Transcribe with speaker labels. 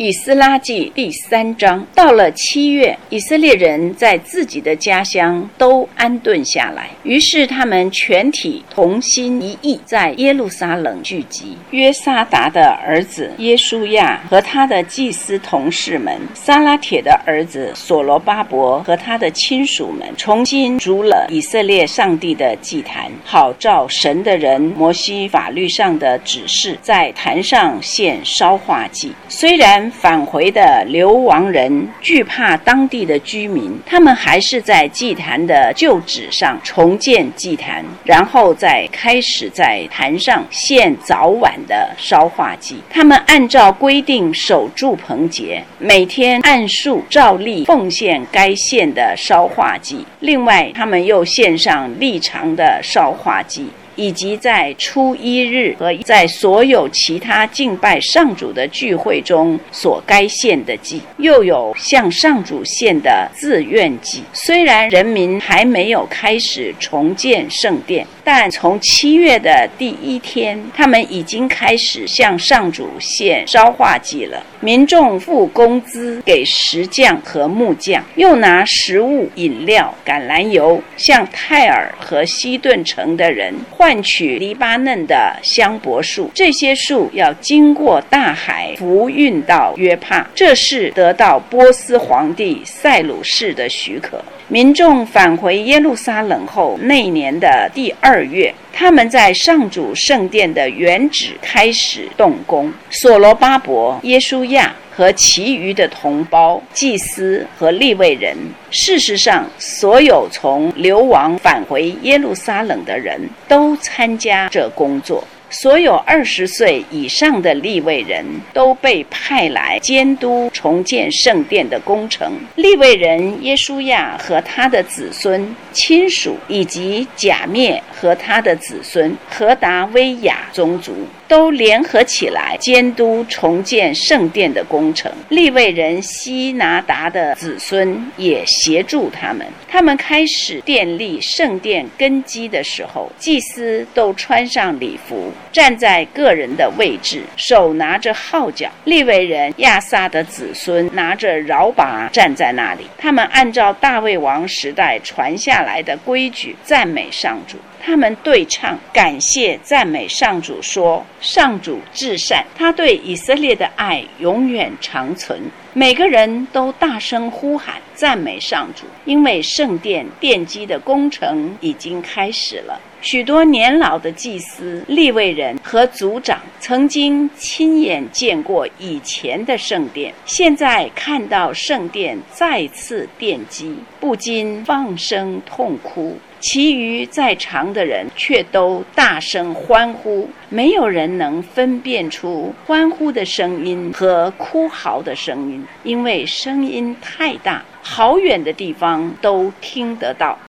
Speaker 1: 以斯拉记第3章。到了7月，以色列人在自己的家乡都安顿下来，于是他们全体同心一意，在耶路撒冷聚集。约沙达的儿子耶书亚和他的祭司同事们，撒拉铁的儿子所罗巴伯和他的亲属们，重新筑了以色列上帝的祭坛，好照神的人摩西法律上的指示，在坛上献烧化祭。虽然返回的流亡人惧怕当地的居民，他们还是在祭坛的旧址上重建祭坛，然后再开始在坛上献早晚的烧化祭。他们按照规定守住棚节，每天按数照例奉献该献的烧化祭。另外，他们又献上立常的烧化祭，以及在初1日和在所有其他敬拜上主的聚会中所该献的祭，又有向上主献的自愿祭。虽然人民还没有开始重建圣殿，但从7月的第1天，他们已经开始向上主献烧化祭了。民众付工资给石匠和木匠，又拿食物、饮料、橄榄油向泰尔和西顿城的人换取黎巴嫩的香柏树，这些树要经过大海浮运到约帕，这是得到波斯皇帝塞鲁士的许可。民众返回耶路撒冷后，那年的第2月，他们在上主圣殿的原址开始动工。所罗巴伯、耶书亚和其余的同胞、祭司和利未人，事实上，所有从流亡返回耶路撒冷的人都参加这工作。所有20岁以上的利未人都被派来监督重建圣殿的工程。利未人耶书亚和他的子孙、亲属，以及甲篾和他的子孙、何达威亚宗族，都联合起来监督重建圣殿的工程。利未人西拿达的子孙也协助他们。他们开始奠立圣殿根基的时候，祭司都穿上礼服，站在个人的位置，手拿着号角。利未人亚萨的子孙拿着饶拔站在那里，他们按照大卫王时代传下来的规矩赞美上主。他们对唱，感谢赞美上主，说：上主至善，他对以色列的爱永远长存。每个人都大声呼喊赞美上主，因为圣殿奠基的工程已经开始了。许多年老的祭司、利未人和族长曾经亲眼见过以前的圣殿，现在看到圣殿再次奠基，不禁放声痛哭。其余在场的人却都大声欢呼，没有人能分辨出欢呼的声音和哭嚎的声音，因为声音太大，好远的地方都听得到。